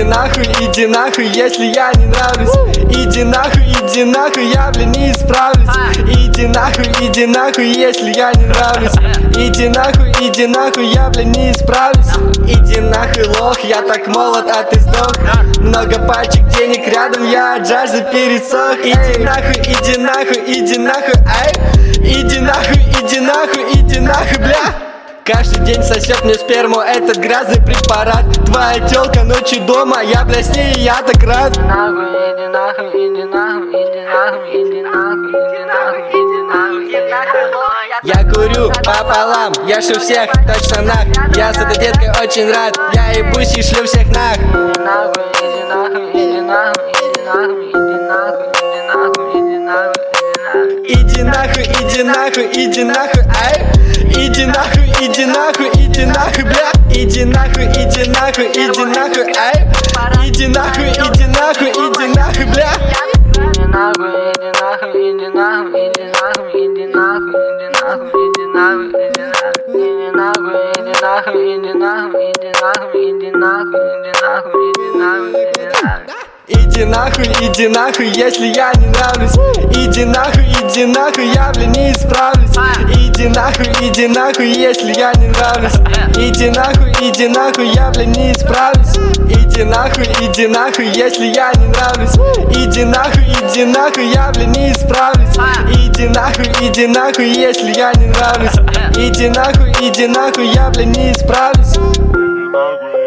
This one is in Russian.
нахуй, если я не нравлюсь. Иди нахуй, я, блин, не исправлюсь. Иди нахуй, если я не нравлюсь. Иди нахуй, я, блин, не исправлюсь. Иди нахуй, лох, я так молод, а ты сдох. Много пачек денег рядом, я от жажды пересох. Иди нахуй, ай. Иди нахуй, бля. Каждый день сосет мне сперму этот грязный препарат. Твоя тёлка ночью дома, я, бля, с ней, я так рад. Иди нахуй, иди нахуй, иди нахуй, иди нахуй, иди нахуй, иди нахуй, иди нахуй. Я курю пополам, я шу всех точно нах. Я с этой деткой очень рад, я ебусь и шлю всех нах. Иди нахуй, иди нахуй, иди нахуй, иди нахуй, иди нахуй, иди нахуй, иди нахуй, иди нахуй. Иди нахуй, ай. Иди нахуй, бля. Иди нахуй, ай. Иди нахуй, бля. Иди нахуй, иди нахуй, иди нахуй, иди нахуй, иди нахуй, иди нахуй, иди нахуй, иди нахуй. Иди нахуй, иди нахуй, иди нахуй, иди нахуй, иди нахуй, иди нахуй, иди нахуй, иди нахуй. Иди нахуй, если я не нравлюсь. Иди нахуй, я, блин, не исправлюсь. Иди нахуй, если я не нравлюсь. Иди нахуй, я, блин, не исправлюсь. Иди нахуй, если я не нравлюсь. Иди нахуй, я, блин, не исправлюсь. Иди нахуй, если я не нравлюсь. Иди нахуй, я, блин, не исправлюсь.